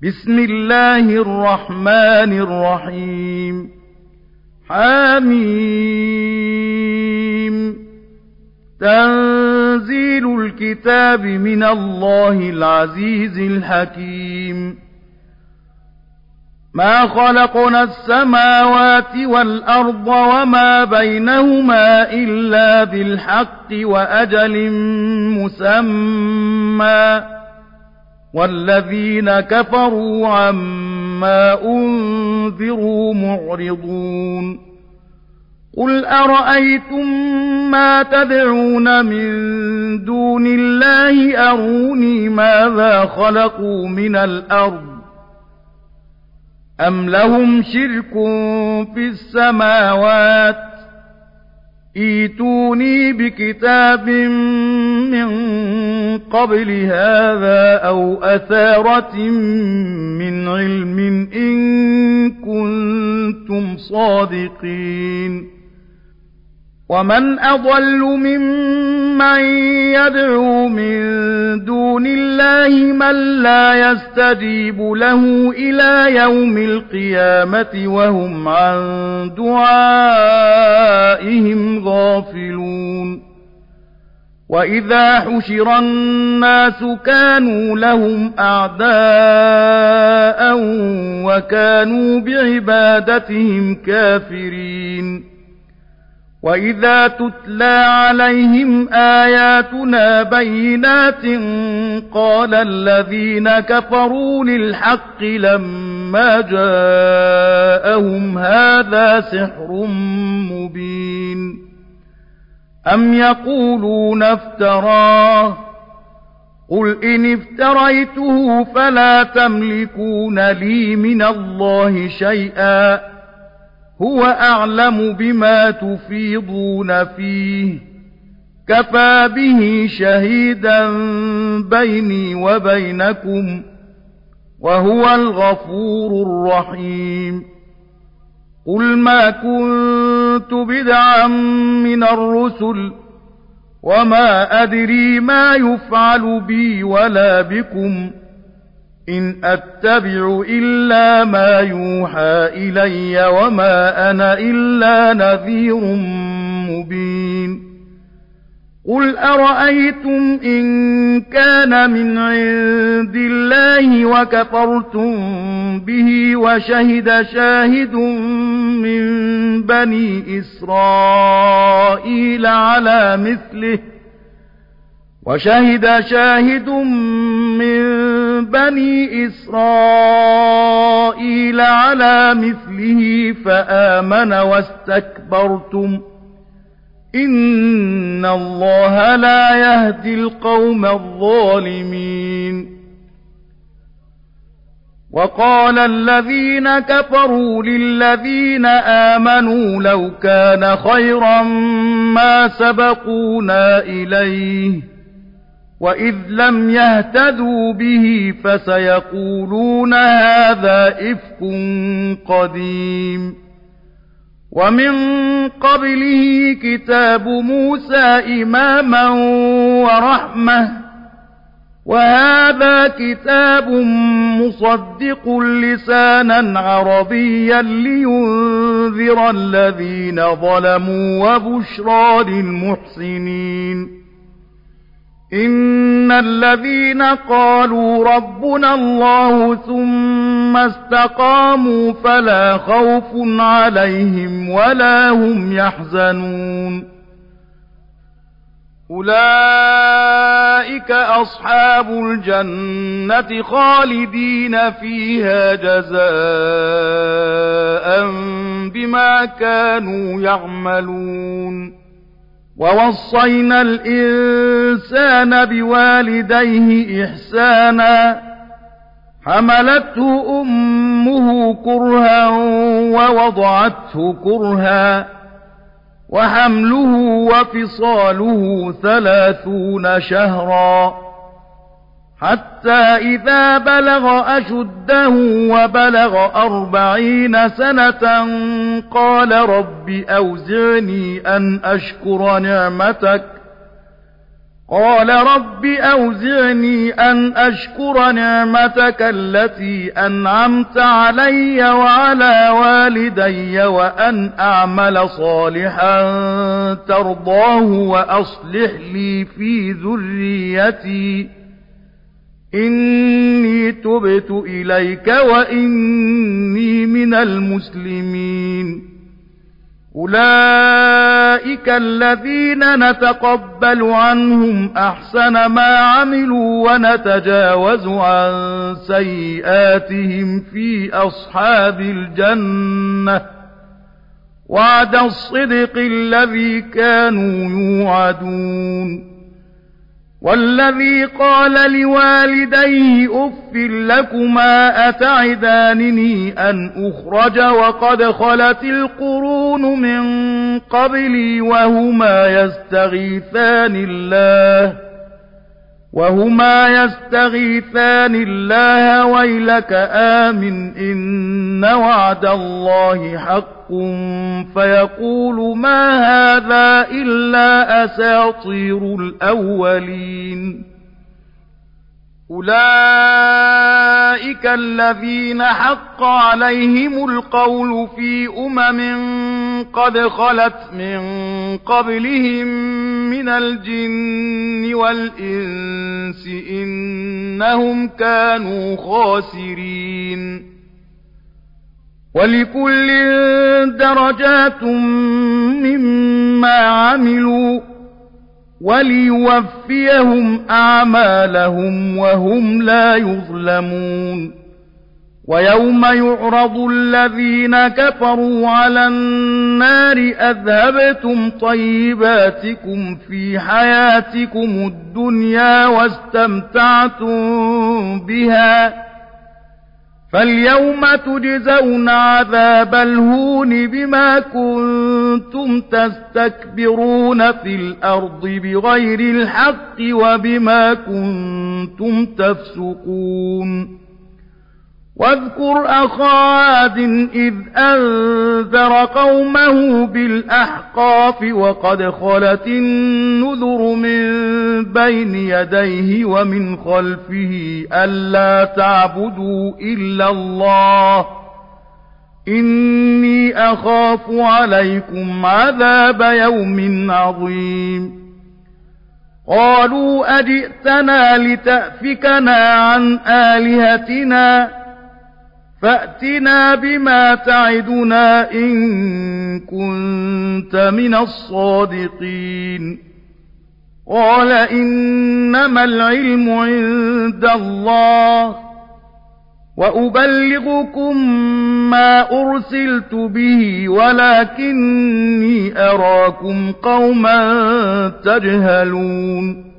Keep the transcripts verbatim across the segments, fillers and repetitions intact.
بسم الله الرحمن الرحيم حميم تنزيل الكتاب من الله العزيز الحكيم ما خلقنا السماوات والأرض وما بينهما إلا بالحق وأجل مسمى والذين كفروا عما أنذروا معرضون قل أرأيتم ما تدعون من دون الله أروني ماذا خلقوا من الأرض أم لهم شرك في السماوات ائتوني بكتاب من قبل هذا أو أثارة من علم إن كنتم صادقين ومن أضل ممن يدعو من دون الله من لا يستجيب له إلى يوم القيامة وهم عن دعائهم غافلون وإذا حشر الناس كانوا لهم أعداء وكانوا بعبادتهم كافرين وإذا تتلى عليهم آياتنا بينات قال الذين كفروا للحق لما جاءهم هذا سحر مبين أم يقولون افتراه قل إن افتريته فلا تملكون لي من الله شيئا هو أعلم بما تفيضون فيه كفى به شهيدا بيني وبينكم وهو الغفور الرحيم قل ما كنت بدعا من الرسل وما أدري ما يفعل بي ولا بكم إن أتبع إلا ما يوحى إلي وما أنا إلا نذير مبين قل أرأيتم إن كان من عند الله وكفرتم به وشهد شاهد من بني إسرائيل على مثله وشهد شاهد من بني إسرائيل على مثله فآمن واستكبرتم إن الله لا يهدي القوم الظالمين وقال الذين كفروا للذين آمنوا لو كان خيرا ما سبقونا إليه وإذ لم يهتدوا به فسيقولون هذا إفك قديم ومن قبله كتاب موسى إماما ورحمة وهذا كتاب مصدق لسانا عربيا لينذر الذين ظلموا وبشرى للمحسنين إن الذين قالوا ربنا الله ثم استقاموا فلا خوف عليهم ولا هم يحزنون أولئك أصحاب الجنة خالدين فيها جزاء بما كانوا يعملون ووصينا الإنسان بوالديه إحسانا حملته أمه كرها ووضعته كرها وحمله وفصاله ثلاثون شهرا حتى إذا بلغ أشده وبلغ أربعين سنة قال رب أوزعني أن أشكر نعمتك قال رب أوزعني أن أشكر نعمتك التي أنعمت علي وعلى والدي وأن أعمل صالحا ترضاه وأصلح لي في ذريتي إني تبت إليك وإني من المسلمين أولئك الذين نتقبل عنهم أحسن ما عملوا ونتجاوز عن سيئاتهم في أصحاب الجنة وعد الصدق الذي كانوا يوعدون والذي قال لوالديه أف لكما أتعدانني أن أخرج وقد خلت القرون من قبلي وهما يستغيثان الله وهما يستغيثان الله ويلك آمن إن وعد الله حق فيقول ما هذا إلا أساطير الأولين أولئك الذين حق عليهم القول في أمم قد خلت من قبلهم من الجن والإنس إنهم كانوا خاسرين ولكل درجات مما عملوا وليوفيهم أعمالهم وهم لا يظلمون ويوم يعرض الذين كفروا على النار أذهبتم طيباتكم في حياتكم الدنيا واستمتعتم بها فاليوم تجزون عذاب الهون بما كنتم تستكبرون في الأرض بغير الحق وبما كنتم تفسقون واذكر أخا عاد إذ أنذر قومه بالأحقاف وقد خلت النذر من بين يديه ومن خلفه ألا تعبدوا إلا الله إني أخاف عليكم عذاب يوم عظيم قالوا أجئتنا لتأفكنا عن آلهتنا فأتنا بما تعدنا إن كنت من الصادقين قال إنما العلم عند الله وأبلغكم ما أرسلت به ولكني أراكم قوما تجهلون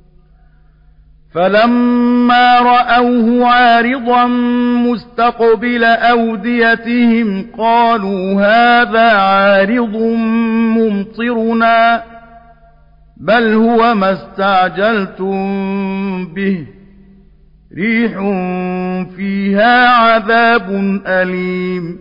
فلما رأوه عارضا مستقبل أوديتهم قالوا هذا عارض ممطرنا بل هو ما استعجلتم به ريح فيها عذاب أليم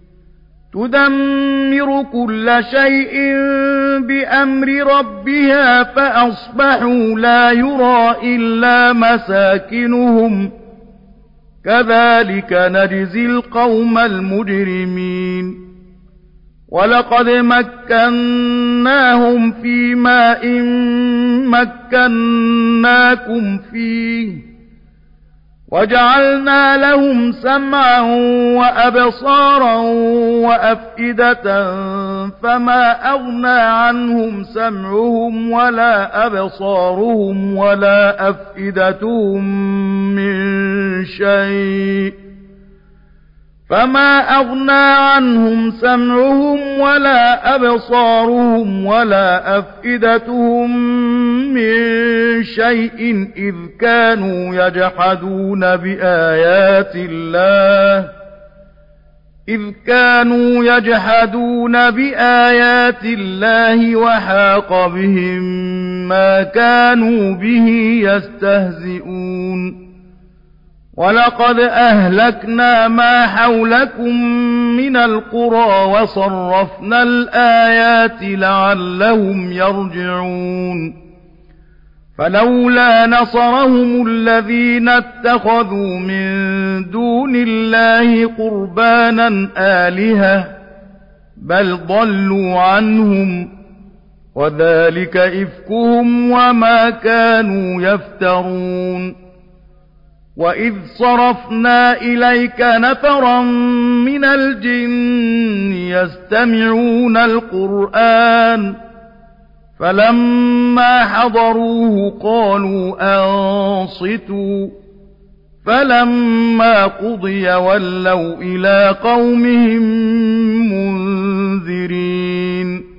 تدمر كل شيء بأمر ربها فأصبحوا لا يرى إلا مساكنهم كذلك نجزي القوم المجرمين ولقد مكناهم في ماء مكناكم فيه وجعلنا لهم سمعا وأبصارا وأفئدة فما أغنى عنهم سمعهم ولا أبصارهم ولا أفئدتهم من شيء فما أغنى عنهم سمعهم ولا أبصارهم ولا أفئدتهم من شيء إذ كانوا يجحدون بآيات الله إذ كانوا يجحدون بآيات الله وحاق بهم ما كانوا به يستهزئون ولقد أهلكنا ما حولكم من القرى وصرفنا الآيات لعلهم يرجعون فلولا نصرهم الذين اتخذوا من دون الله قربانا آلهة بل ضلوا عنهم وذلك إفكهم وما كانوا يفترون وإذ صرفنا إليك نفرا من الجن يستمعون القرآن فلما حضروه قالوا أنصتوا فلما قضي ولوا إلى قومهم منذرين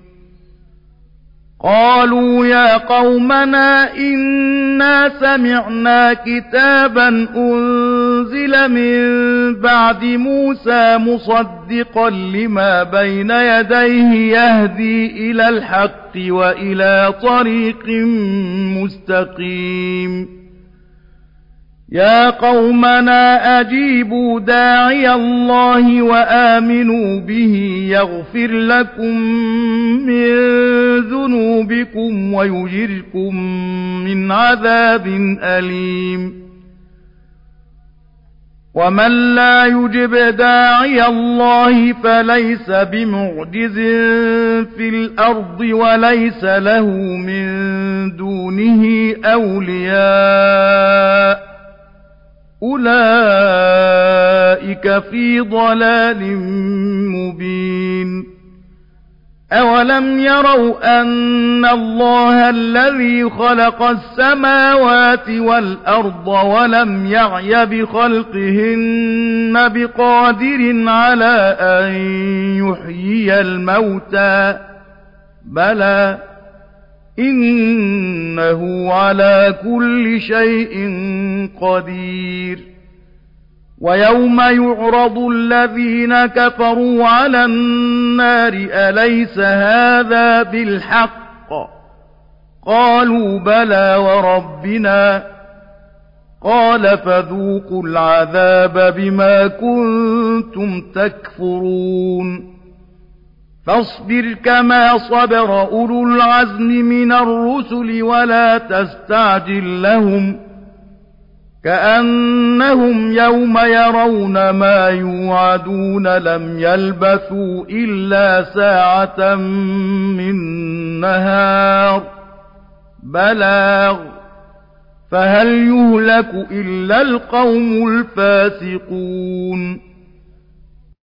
قالوا يا قومنا إنا سمعنا كتابا أنزل من بعد موسى مصدقا لما بين يديه يهدي إلى الحق وإلى طريق مستقيم يا قومنا أجيبوا داعي الله وآمنوا به يغفر لكم من ذنوبكم ويجركم من عذاب أليم ومن لا يجب داعي الله فليس بمعجز في الأرض وليس له من دونه أولياء أولئك في ضلال مبين أولم يروا أن الله الذي خلق السماوات والأرض ولم يعي بخلقهن بقادر على أن يحيي الموتى بلى إنه على كل شيء قدير ويوم يعرض الذين كفروا على النار أليس هذا بالحق قالوا بلى وربنا قال فذوقوا العذاب بما كنتم تكفرون فاصبر كما صبر أولو العزم من الرسل ولا تستعجل لهم كأنهم يوم يرون ما يوعدون لم يلبثوا إلا ساعة من نهار بلاغ فهل يهلك إلا القوم الفاسقون